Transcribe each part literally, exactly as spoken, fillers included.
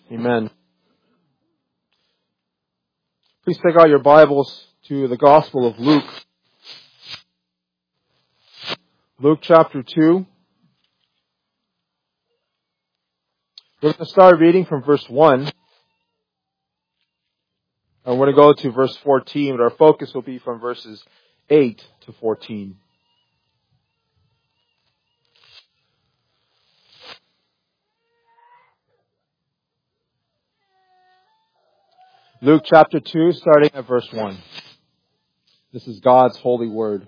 Amen. Please take out your Bibles to the Gospel of Luke. Luke chapter two. We're going to start reading from verse one. And we're going to go to verse fourteen, but our focus will be from verses eight to fourteen. Luke chapter two, starting at verse one. This is God's holy word.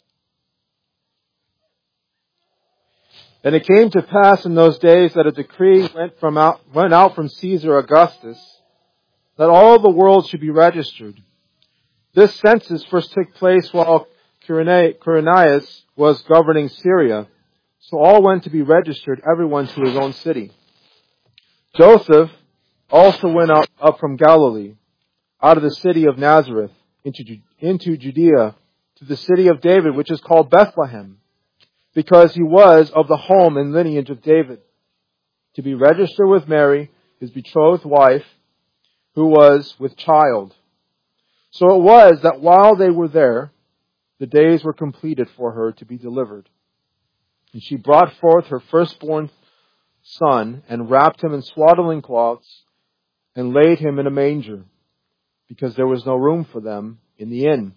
And it came to pass in those days that a decree went from out, went out from Caesar Augustus that all the world should be registered. This census first took place while Quirinius was governing Syria. So all went to be registered, everyone to his own city. Joseph also went up, up from Galilee, out of the city of Nazareth, into, into Judea, to the city of David, which is called Bethlehem, because he was of the home and lineage of David, to be registered with Mary, his betrothed wife, who was with child. So it was that while they were there, the days were completed for her to be delivered. And she brought forth her firstborn son, and wrapped him in swaddling cloths, and laid him in a manger, because there was no room for them in the inn.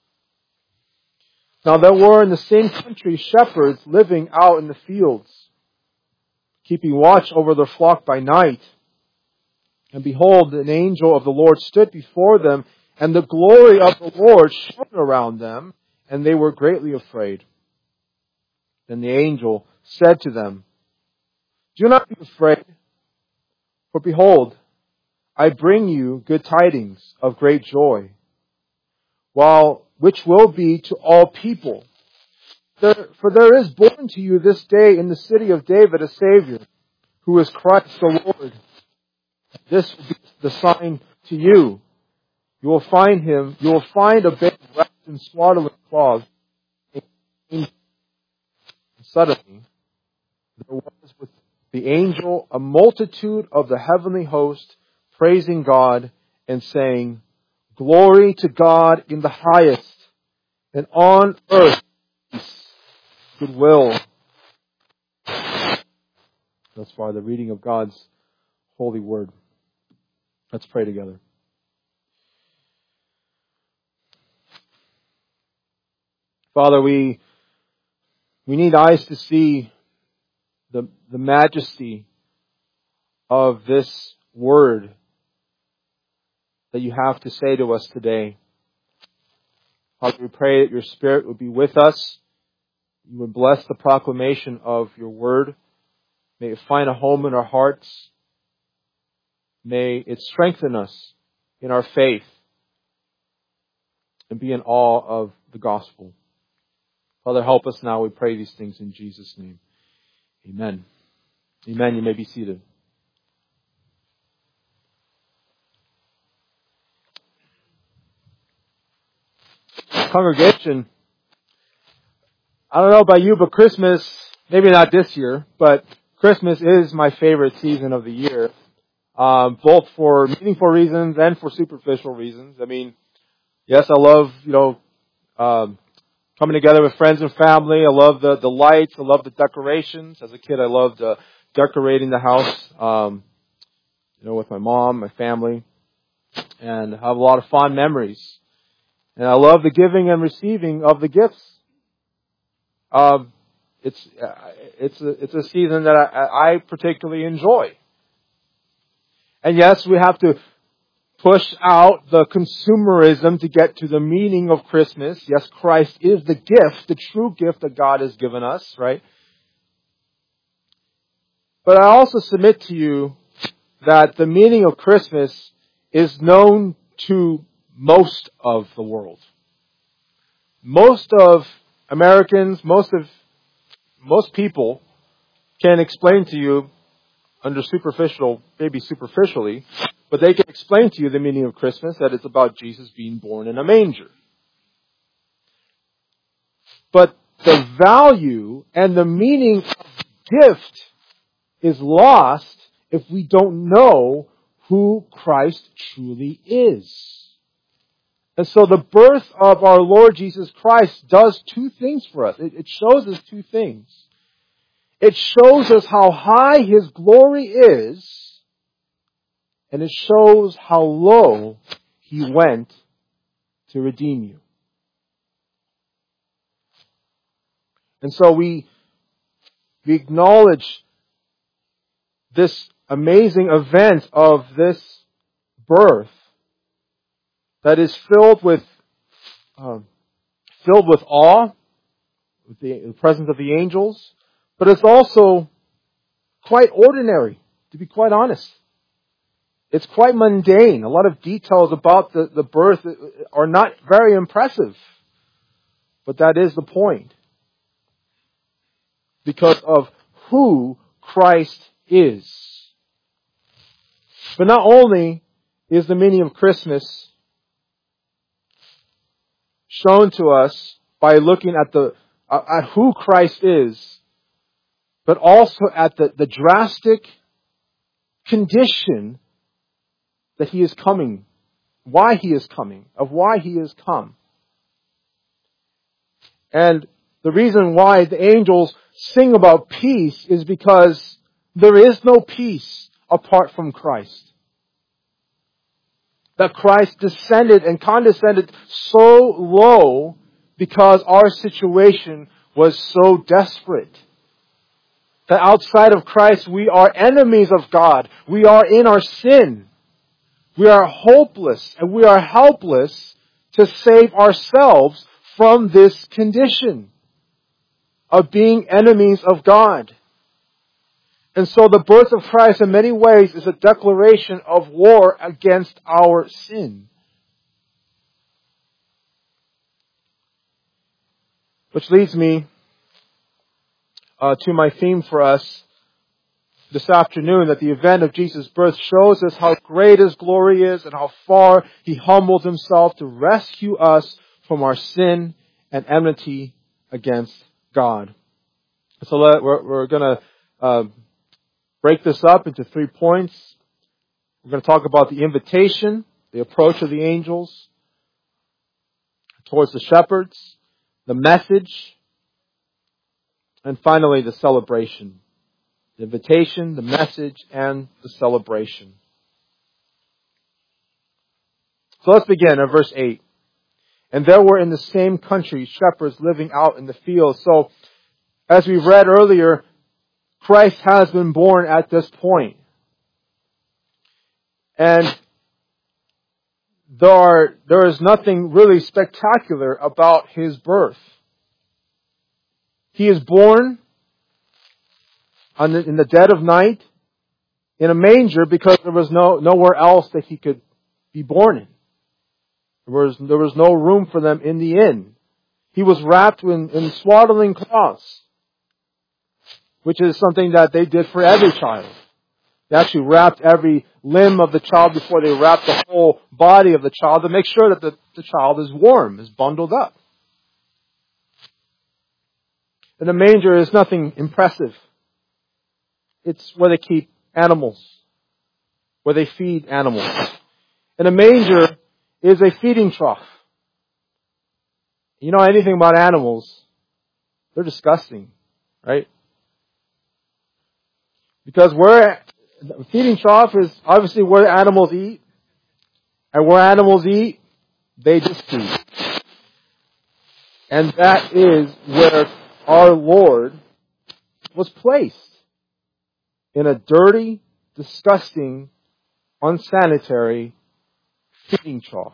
Now there were in the same country shepherds living out in the fields, keeping watch over their flock by night. And behold, an angel of the Lord stood before them, and the glory of the Lord shone around them, and they were greatly afraid. Then the angel said to them, "Do not be afraid, for behold, I bring you good tidings of great joy, while which will be to all people. There, for there is born to you this day in the city of David a Savior, who is Christ the Lord. This will be the sign to you. You will find him, you will find a babe wrapped in swaddling cloths." And suddenly there was with the angel a multitude of the heavenly host, praising God and saying, "Glory to God in the highest, and on earth goodwill." Thus far, the reading of God's holy word. Let's pray together. Father, we we need eyes to see the the majesty of this word that you have to say to us today. Father, we pray that your Spirit would be with us. You would bless the proclamation of your word. May it find a home in our hearts. May it strengthen us in our faith and be in awe of the gospel. Father, help us now. We pray these things in Jesus' name. Amen. Amen. You may be seated. Congregation, I don't know about you, but Christmas, maybe not this year, but Christmas is my favorite season of the year, um, both for meaningful reasons and for superficial reasons. I mean, yes, I love, you know, um, coming together with friends and family. I love the, the lights. I love the decorations. As a kid, I loved uh, decorating the house, um, you know, with my mom, my family, and I have a lot of fond memories. And I love the giving and receiving of the gifts. Um, it's it's a, it's a season that I, I particularly enjoy. And yes, we have to push out the consumerism to get to the meaning of Christmas. Yes, Christ is the gift, the true gift that God has given us, right? But I also submit to you that the meaning of Christmas is known to most of the world. Most of Americans, most of, most people can explain to you under superficial, maybe superficially, but they can explain to you the meaning of Christmas, that it's about Jesus being born in a manger. But the value and the meaning of the gift is lost if we don't know who Christ truly is. And so the birth of our Lord Jesus Christ does two things for us. It, it shows us two things. It shows us how high His glory is, and it shows how low He went to redeem you. And so we, we acknowledge this amazing event of this birth that is filled with um, filled with awe, with the, the presence of the angels, but it's also quite ordinary, to be quite honest. It's quite mundane. A lot of details about the, the birth are not very impressive, but that is the point. Because of who Christ is. But not only is the meaning of Christmas shown to us by looking at the at who Christ is, but also at the, the drastic condition that He is coming, why He is coming, of why He has come. And the reason why the angels sing about peace is because there is no peace apart from Christ. That Christ descended and condescended so low because our situation was so desperate. That outside of Christ we are enemies of God. We are in our sin. We are hopeless and we are helpless to save ourselves from this condition of being enemies of God. And so the birth of Christ in many ways is a declaration of war against our sin. Which leads me uh, to my theme for us this afternoon, that the event of Jesus' birth shows us how great His glory is and how far He humbled Himself to rescue us from our sin and enmity against God. So let, we're, we're going to uh, break this up into three points. We're going to talk about the invitation, the approach of the angels towards the shepherds, the message, and finally the celebration. The invitation, the message, and the celebration. So let's begin at verse eight. And there were in the same country shepherds living out in the fields. So, as we read earlier, Christ has been born at this point. And there are, there is nothing really spectacular about His birth. He is born on the, in the dead of night in a manger because there was no nowhere else that He could be born in. There was, there was no room for them in the inn. He was wrapped in, in swaddling cloths, which is something that they did for every child. They actually wrapped every limb of the child before they wrapped the whole body of the child to make sure that the, the child is warm, is bundled up. And the manger is nothing impressive. It's where they keep animals, where they feed animals. And a manger is a feeding trough. You know anything about animals, they're disgusting, right? Because where the feeding trough is obviously where animals eat. And where animals eat, they just feed. And that is where our Lord was placed. In a dirty, disgusting, unsanitary feeding trough.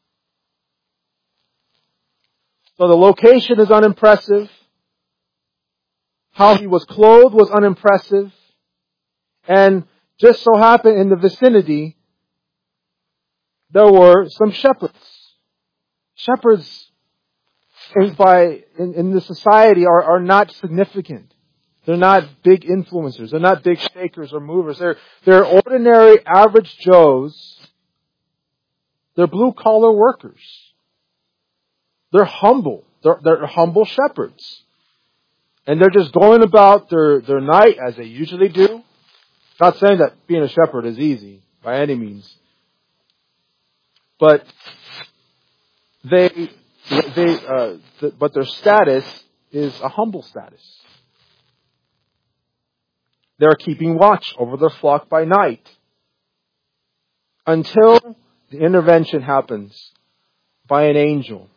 So the location is unimpressive. How He was clothed was unimpressive. And just so happened in the vicinity, there were some shepherds. Shepherds in, by, in, in the society are, are not significant. They're not big influencers. They're not big shakers or movers. They're, they're ordinary, average Joes. They're blue-collar workers. They're humble. They're, they're humble shepherds. And they're just going about their, their night as they usually do. Not saying that being a shepherd is easy, by any means. But they, they, uh, th- but their status is a humble status. They are keeping watch over their flock by night until the intervention happens by an angel.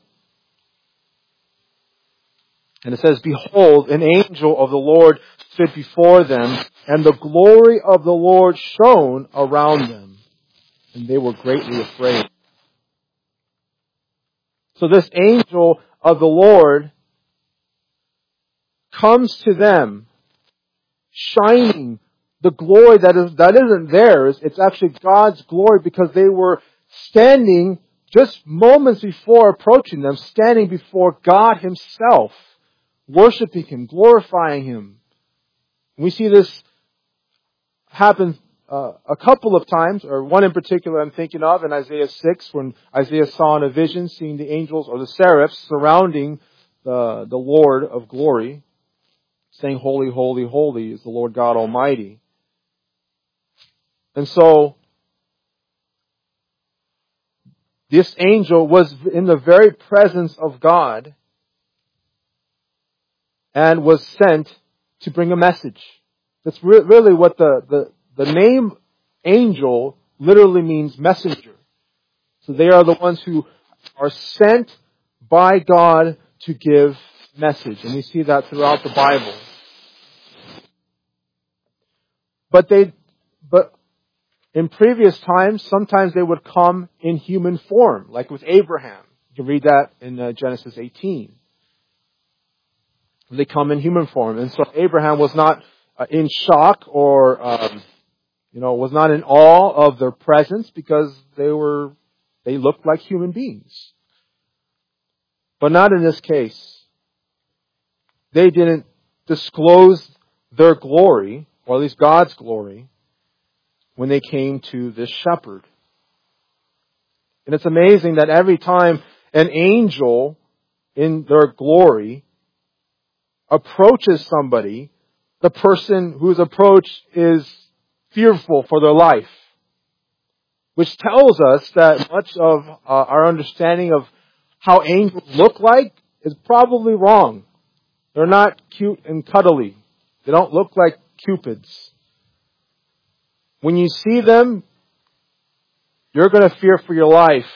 And it says, "Behold, an angel of the Lord stood before them, and the glory of the Lord shone around them, and they were greatly afraid." So this angel of the Lord comes to them, shining the glory that is that isn't theirs. It's actually God's glory, because they were standing just moments before approaching them, standing before God Himself, worshiping Him, glorifying Him. We see this happen uh, a couple of times, or one in particular I'm thinking of in Isaiah six, when Isaiah saw in a vision, seeing the angels or the seraphs surrounding the, the Lord of glory, saying, "Holy, holy, holy is the Lord God Almighty." And so, this angel was in the very presence of God and was sent to bring a message. That's re- really what the, the, the name angel literally means, messenger. So they are the ones who are sent by God to give message. And we see that throughout the Bible. But they, but in previous times, sometimes they would come in human form, like with Abraham. You can read that in uh, Genesis eighteen. They come in human form. And so Abraham was not uh, in shock or, um, you know, was not in awe of their presence, because they were, they looked like human beings. But not in this case. They didn't disclose their glory, or at least God's glory, when they came to this shepherd. And it's amazing that every time an angel in their glory approaches somebody, the person who's approached is fearful for their life. Which tells us that much of uh, our understanding of how angels look like is probably wrong. They're not cute and cuddly. They don't look like cupids. When you see them, you're going to fear for your life.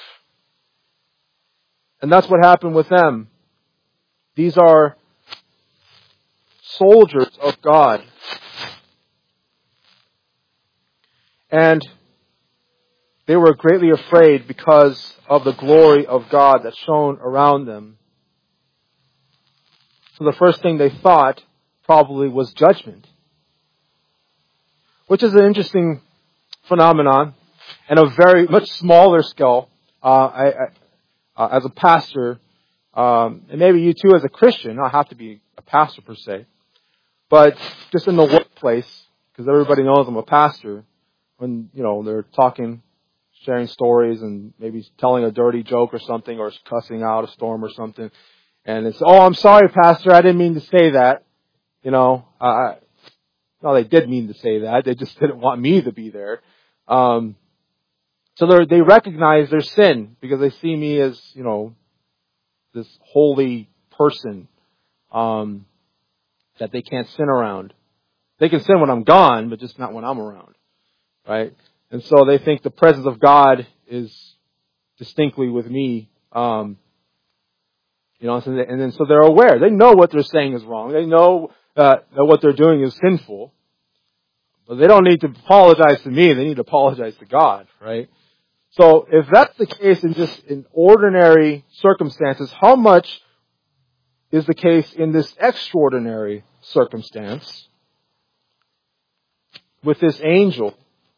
And that's what happened with them. These are soldiers of God. And they were greatly afraid because of the glory of God that shone around them. So the first thing they thought probably was judgment. Which is an interesting phenomenon, and a very much smaller scale. Uh, I, I, uh, as a pastor, um, and maybe you too as a Christian, not have to be a pastor per se, but just in the workplace, because everybody knows I'm a pastor. When you know they're talking, sharing stories, and maybe telling a dirty joke or something, or cussing out a storm or something, and it's, "Oh, I'm sorry, Pastor, I didn't mean to say that." You know, uh, no, they did mean to say that. They just didn't want me to be there. Um, so they they recognize their sin, because they see me as, you know, this holy person um, that they can't sin around. They can sin when I'm gone, but just not when I'm around, right? And so they think the presence of God is distinctly with me. Um, you know, and then so they're aware. They know what they're saying is wrong. They know uh, that what they're doing is sinful. But they don't need to apologize to me. They need to apologize to God, right? So if that's the case in just in ordinary circumstances, how much is the case in this extraordinary circumstance with this angel?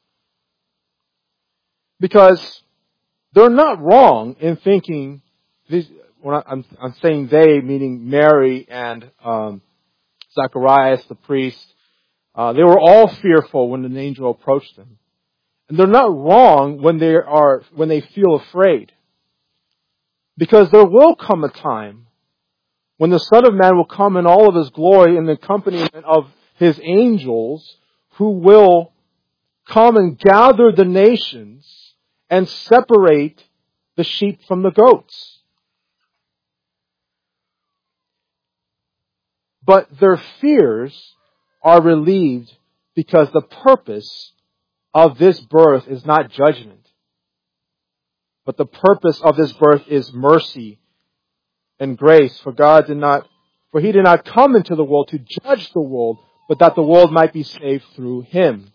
Because they're not wrong in thinking, these, when I'm, I'm saying they, meaning Mary and um, Zacharias, the priest, uh, they were all fearful when an angel approached them. And they're not wrong when they are, when they feel afraid. Because there will come a time when the Son of Man will come in all of His glory in the accompaniment of His angels, who will come and gather the nations and separate the sheep from the goats. But their fears are relieved because the purpose of this birth is not judgment, but the purpose of this birth is mercy and grace. For God did not, for He did not come into the world to judge the world, but that the world might be saved through Him.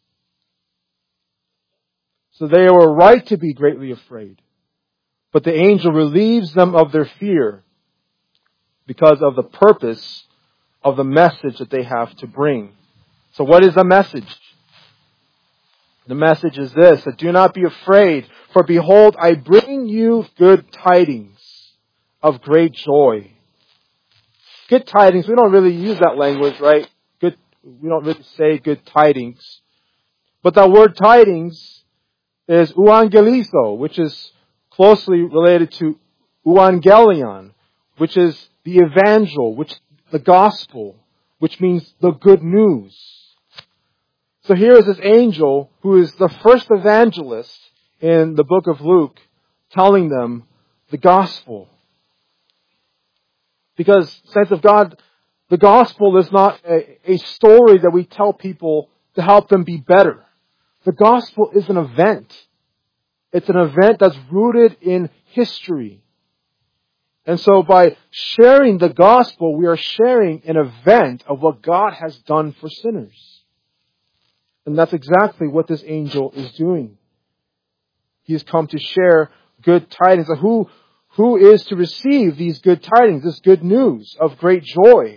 So they were right to be greatly afraid. But the angel relieves them of their fear because of the purpose of the message that they have to bring. So what is the message? The message is this, that do not be afraid, for behold, I bring you good tidings of great joy. Good tidings, we don't really use that language, right? Good, we don't really say good tidings. But that word tidings is euangelizo, which is closely related to euangelion, which is the evangel, which the gospel, which means the good news. So here is this angel who is the first evangelist in the book of Luke, telling them the gospel. Because, saints of God, the gospel is not a, a story that we tell people to help them be better. The gospel is an event. It's an event that's rooted in history. And so by sharing the gospel, we are sharing an event of what God has done for sinners. And that's exactly what this angel is doing. He has come to share good tidings. So who, who is to receive these good tidings, this good news of great joy?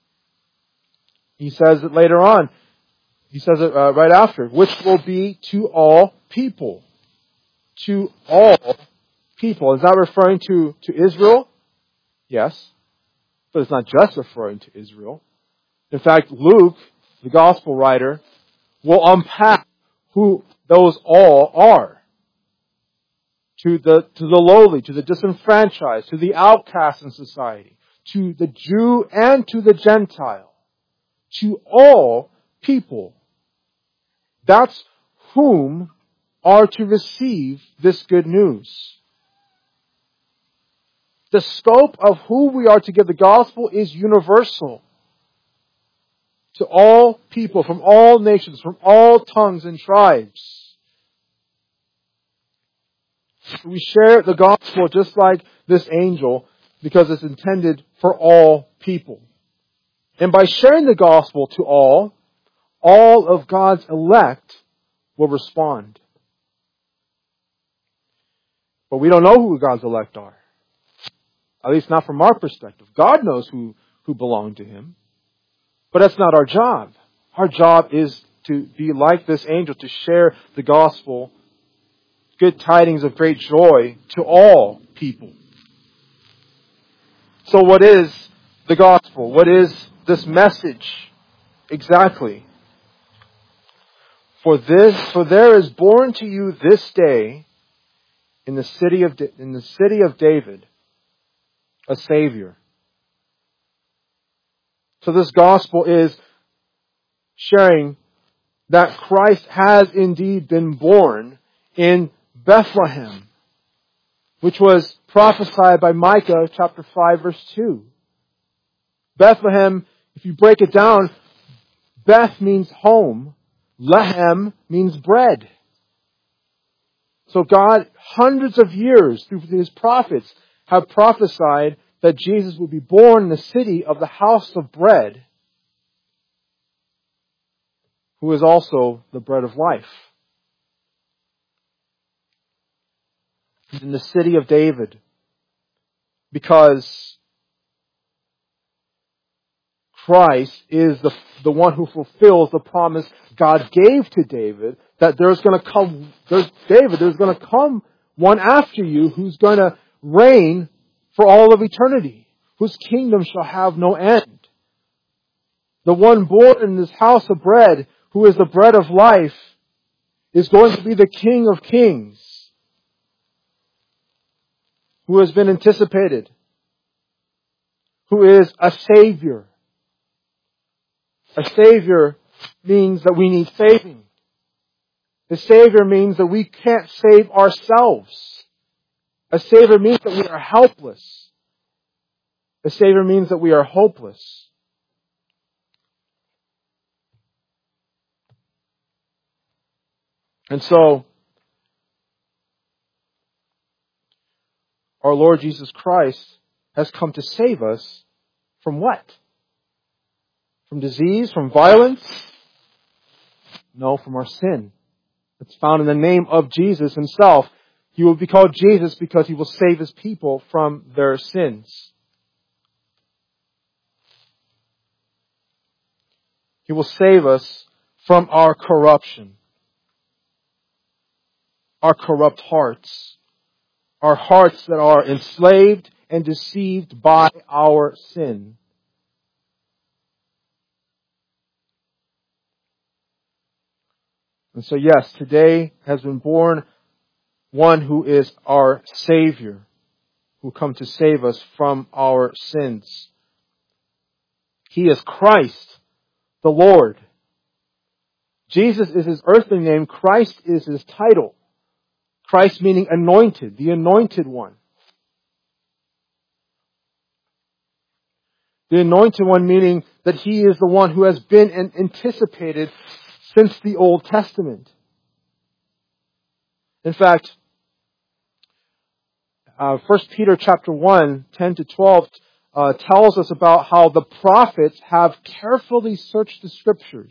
He says it later on. He says it uh, right after, which will be to all people. To all people. Is that referring to, to Israel? Yes. But it's not just referring to Israel. In fact, Luke, the gospel writer, will unpack who those all are. To the, to the lowly, to the disenfranchised, to the outcast in society, to the Jew and to the Gentile. To all people. That's whom are to receive this good news. The scope of who we are to give the gospel is universal. To all people, from all nations, from all tongues and tribes. We share the gospel just like this angel because it's intended for all people. And by sharing the gospel to all, all of God's elect will respond. But we don't know who God's elect are. At least not from our perspective. God knows who, who belong to Him. But that's not our job. Our job is to be like this angel, to share the gospel, good tidings of great joy to all people. So what is the gospel? What is this message exactly? For this, for there is born to you this day in the city of in the city of David a Savior. So this gospel is sharing that Christ has indeed been born in Bethlehem, which was prophesied by Micah chapter five verse two. Bethlehem, if you break it down, Beth means home, Lehem means bread. So God, hundreds of years through His prophets, have prophesied that Jesus would be born in the city of the house of bread, who is also the bread of life. He's in the city of David because Christ is the, the one who fulfills the promise God gave to David that there's going to come, there's David, there's going to come one after you who's going to reign for all of eternity, whose kingdom shall have no end. The one born in this house of bread, who is the bread of life, is going to be the King of Kings, who has been anticipated, who is a Savior. A Savior means that we need saving. A Savior means that we can't save ourselves. A Savior means that we are helpless. A Savior means that we are hopeless. And so, our Lord Jesus Christ has come to save us from what? From disease? From violence? No, from our sin. It's found in the name of Jesus Himself. He will be called Jesus because He will save His people from their sins. He will save us from our corruption, our corrupt hearts, our hearts that are enslaved and deceived by our sin. And so yes, today has been born one who is our Savior, who come to save us from our sins. He is Christ, the Lord. Jesus is His earthly name. Christ is His title. Christ meaning anointed, the anointed one. The anointed one meaning that He is the one who has been anticipated since the Old Testament. In fact, uh, First Peter chapter one, ten to twelve, uh, tells us about how the prophets have carefully searched the Scriptures.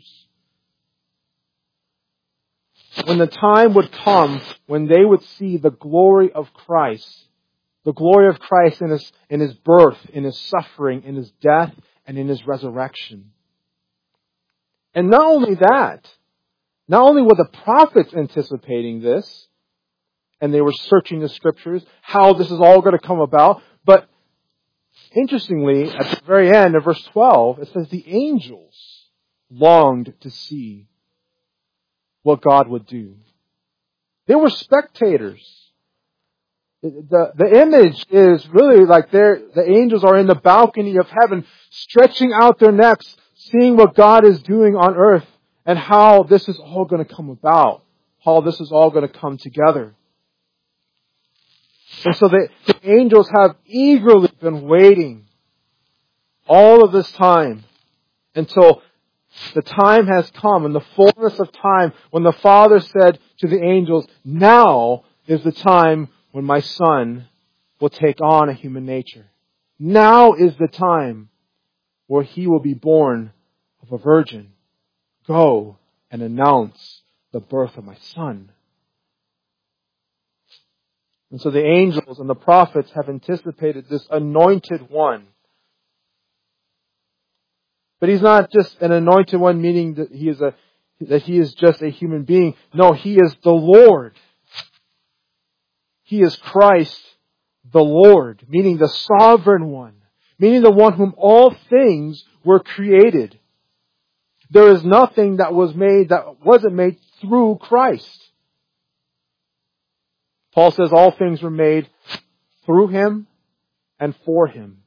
When the time would come when they would see the glory of Christ, the glory of Christ in His, in His birth, in His suffering, in His death, and in His resurrection. And not only that, not only were the prophets anticipating this, and they were searching the Scriptures, how this is all going to come about, but interestingly, at the very end of verse twelve, it says the angels longed to see what God would do. They were spectators. The, the image is really like they're, the angels are in the balcony of heaven, stretching out their necks, seeing what God is doing on earth, and how this is all going to come about, how this is all going to come together. And so the, the angels have eagerly been waiting all of this time until the time has come, in the fullness of time, when the Father said to the angels, now is the time when my Son will take on a human nature. Now is the time where He will be born of a virgin. Go and announce the birth of my Son. And so the angels and the prophets have anticipated this anointed one. But He's not just an anointed one, meaning that he is a that he is just a human being. No, He is the Lord. He is Christ, the Lord, meaning the sovereign one, meaning the one whom all things were created. There is nothing that was made that wasn't made through Christ. Paul says all things were made through Him and for Him.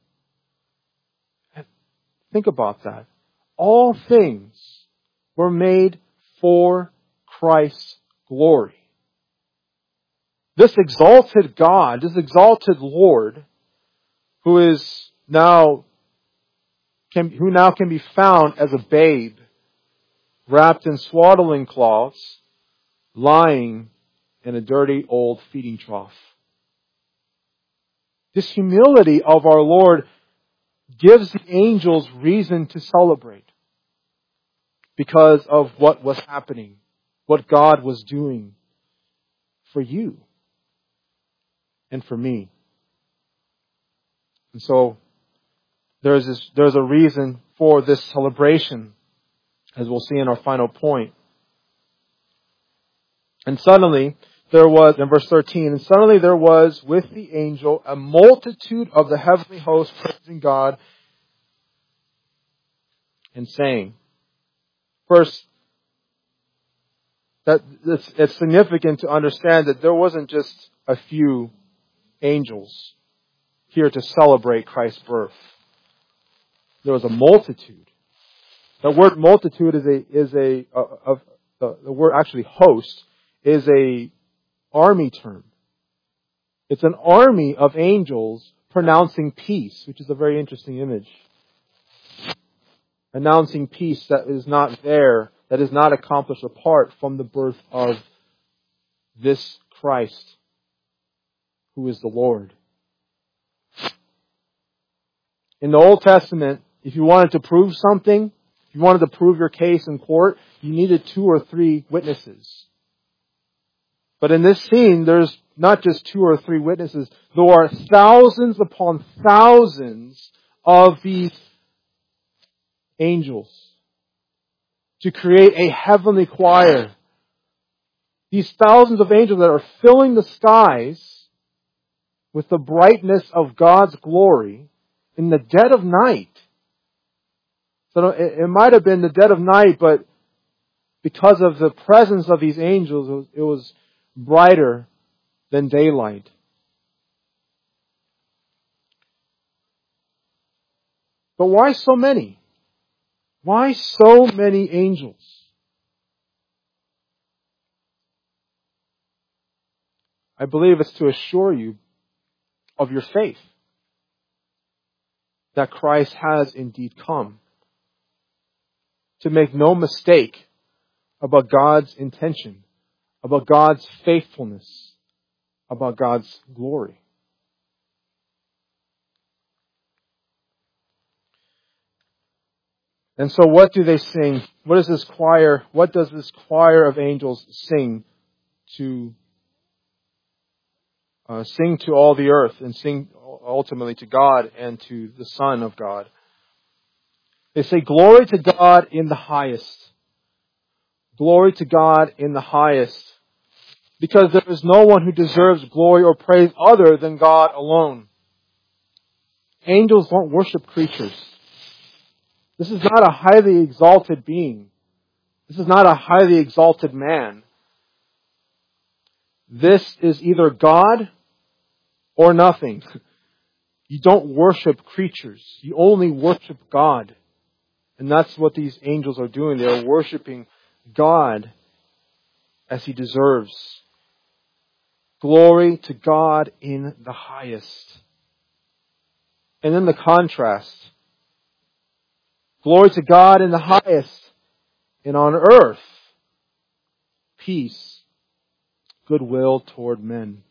Think about that. All things were made for Christ's glory. This exalted God, this exalted Lord, who is now, can, who now can be found as a babe, wrapped in swaddling cloths, lying in a dirty old feeding trough. This humility of our Lord gives the angels reason to celebrate because of what was happening, what God was doing for you and for me. And so there's this, there's a reason for this celebration, as we'll see in our final point. And suddenly there was, in verse thirteen, and suddenly there was with the angel a multitude of the heavenly host praising God and saying, first, that it's, it's significant to understand that there wasn't just a few angels here to celebrate Christ's birth. There was a multitude. The word multitude is a is a, a, a, a the word actually host is a army term. It's an army of angels pronouncing peace, which is a very interesting image. Announcing peace that is not there, that is not accomplished apart from the birth of this Christ, who is the Lord. In the Old Testament, if you wanted to prove something, if you wanted to prove your case in court, you needed two or three witnesses. But in this scene, there's not just two or three witnesses. There are thousands upon thousands of these angels to create a heavenly choir. These thousands of angels that are filling the skies with the brightness of God's glory in the dead of night. So it, it might have been the dead of night, but because of the presence of these angels, it was, it was brighter than daylight. But why so many? Why so many angels? I believe it's to assure you of your faith that Christ has indeed come. To make no mistake about God's intention, about God's faithfulness, about God's glory. And so what do they sing? What does this choir, what does this choir of angels sing to uh, sing to all the earth and sing ultimately to God and to the Son of God? They say, glory to God in the highest. Glory to God in the highest. Because there is no one who deserves glory or praise other than God alone. Angels don't worship creatures. This is not a highly exalted being. This is not a highly exalted man. This is either God or nothing. You don't worship creatures. You only worship God. And that's what these angels are doing. They are worshiping God as He deserves. Glory to God in the highest. And then the contrast. Glory to God in the highest, and on earth, peace, goodwill toward men.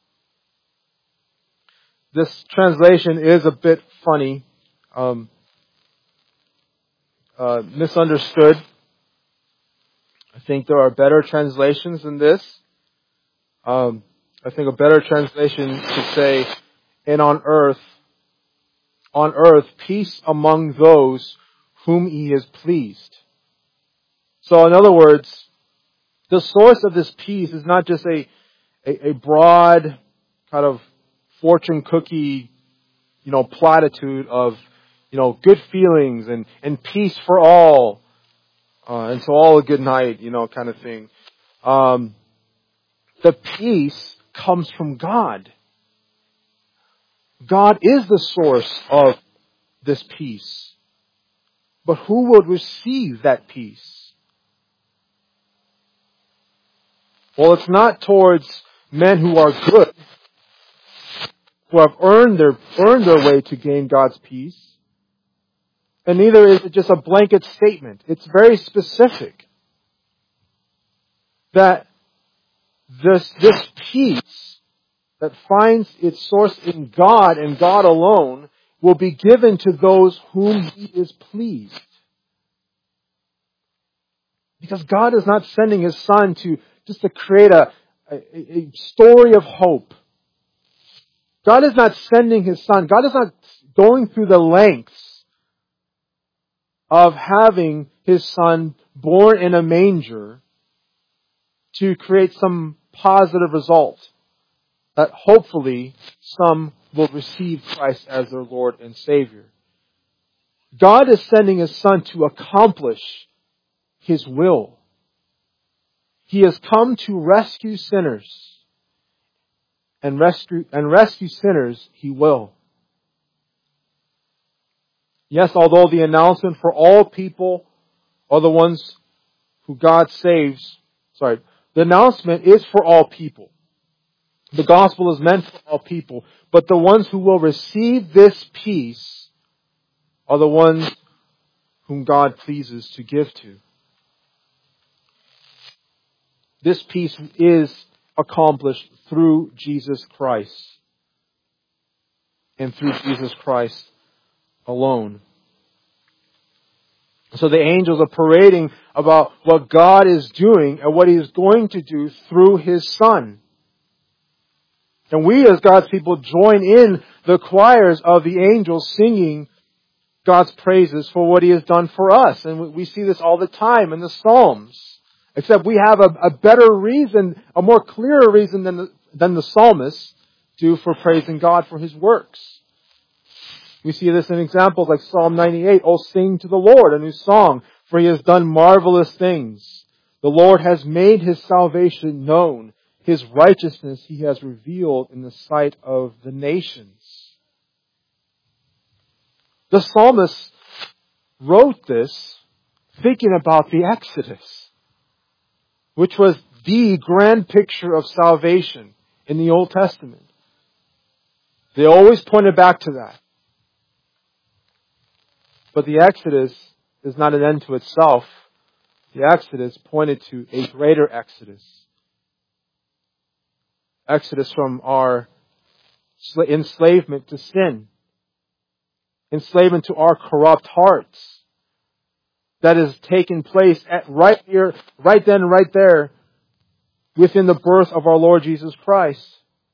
This translation is a bit funny, um, uh, misunderstood. I think there are better translations than this. Um, I think a better translation should say, and on earth, on earth, peace among those whom He is pleased. So in other words, the source of this peace is not just a, a, a broad kind of fortune cookie, you know, platitude of, you know, good feelings and, and peace for all. Uh, and so all a good night, you know, kind of thing. Um, the peace comes from God. God is the source of this peace. But who will receive that peace? Well, it's not towards men who are good, who have earned their, earned their way to gain God's peace. And neither is it just a blanket statement. It's very specific. That this, this peace that finds its source in God and God alone will be given to those whom He is pleased. Because God is not sending His Son to just to create a, a, a story of hope. God is not sending His Son. God is not going through the lengths of having His Son born in a manger to create some positive result. That hopefully some will receive Christ as their Lord and Savior. God is sending His Son to accomplish His will. He has come to rescue sinners. And rescue, and rescue sinners He will. Yes, although the announcement for all people are the ones who God saves, sorry, The announcement is for all people. The gospel is meant for all people. But the ones who will receive this peace are the ones whom God pleases to give to. This peace is accomplished through Jesus Christ. And through Jesus Christ alone. So the angels are parading about what God is doing and what He is going to do through His Son. And we as God's people join in the choirs of the angels singing God's praises for what He has done for us. And we see this all the time in the Psalms. Except we have a, a better reason, a more clearer reason than the, than the psalmists do for praising God for His works. We see this in examples like Psalm ninety-eight. Oh, sing to the Lord a new song, for He has done marvelous things. The Lord has made His salvation known. His righteousness He has revealed in the sight of the nations. The psalmist wrote this thinking about the Exodus, which was the grand picture of salvation in the Old Testament. They always pointed back to that. But the Exodus is not an end to itself. The Exodus pointed to a greater Exodus. Exodus from our enslavement to sin. Enslavement to our corrupt hearts. That has taken place at right here, right then, right there, within the birth of our Lord Jesus Christ.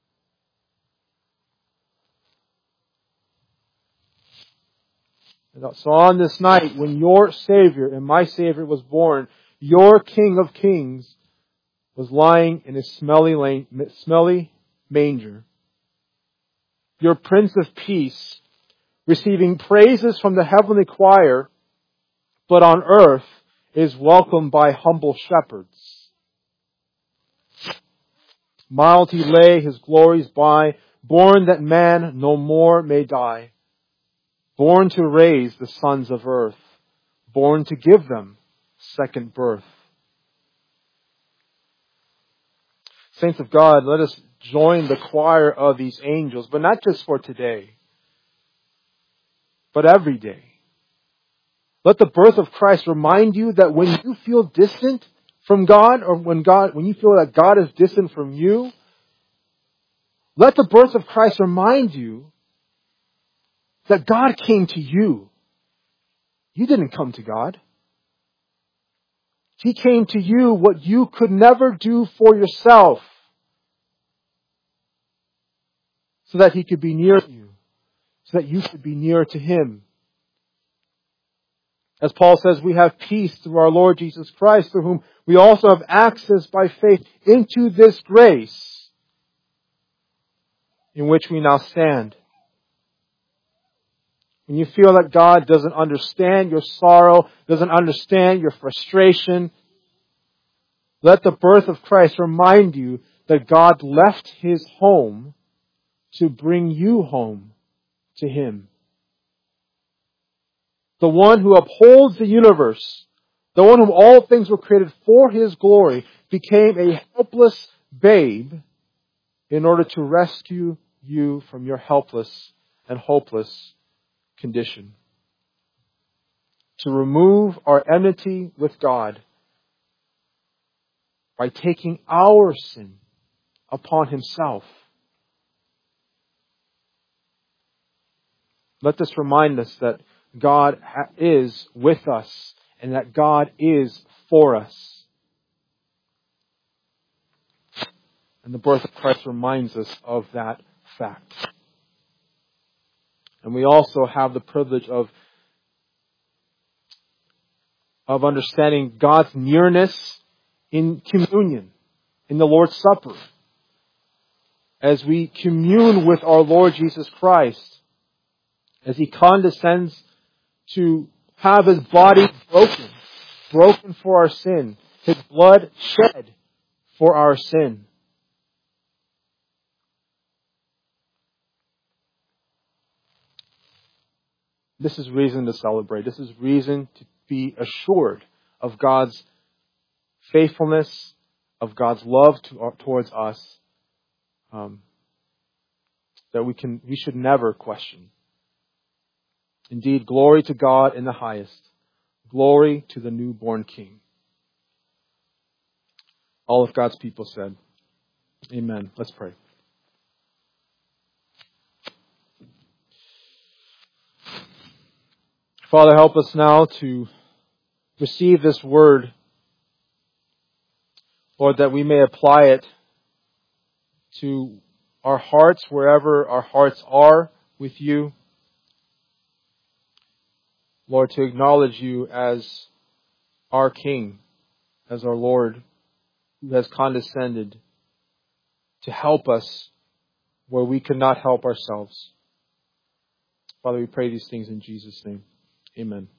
So on this night, when your Savior and my Savior was born, your King of Kings was lying in a smelly, lane, smelly manger. Your Prince of Peace, receiving praises from the heavenly choir, but on earth is welcomed by humble shepherds. Mild He lay His glories by, born that man no more may die. Born to raise the sons of earth, born to give them second birth. Saints of God, let us join the choir of these angels, but not just for today, but every day. Let the birth of Christ remind you that when you feel distant from God, or when God, when you feel that God is distant from you, let the birth of Christ remind you that God came to you. You didn't come to God. He came to you what you could never do for yourself, so that He could be near you, so that you could be near to Him. As Paul says, we have peace through our Lord Jesus Christ, through whom we also have access by faith into this grace in which we now stand. When you feel that God doesn't understand your sorrow, doesn't understand your frustration, let the birth of Christ remind you that God left His home to bring you home to Him. The one who upholds the universe, the one whom all things were created for His glory, became a helpless babe in order to rescue you from your helpless and hopeless condition. To remove our enmity with God by taking our sin upon Himself. Let this remind us that God is with us and that God is for us. And the birth of Christ reminds us of that fact. And we also have the privilege of, of understanding God's nearness in communion, in the Lord's Supper. As we commune with our Lord Jesus Christ, as He condescends to have His body broken, broken for our sin, His blood shed for our sin. This is reason to celebrate. This is reason to be assured of God's faithfulness, of God's love to, towards us um, that we can we should never question. Indeed, glory to God in the highest. Glory to the newborn King. All of God's people said, Amen. Let's pray. Father, help us now to receive this word, Lord, that we may apply it to our hearts, wherever our hearts are with you. Lord, to acknowledge you as our King, as our Lord, who has condescended to help us where we could not help ourselves. Father, we pray these things in Jesus' name. Amen.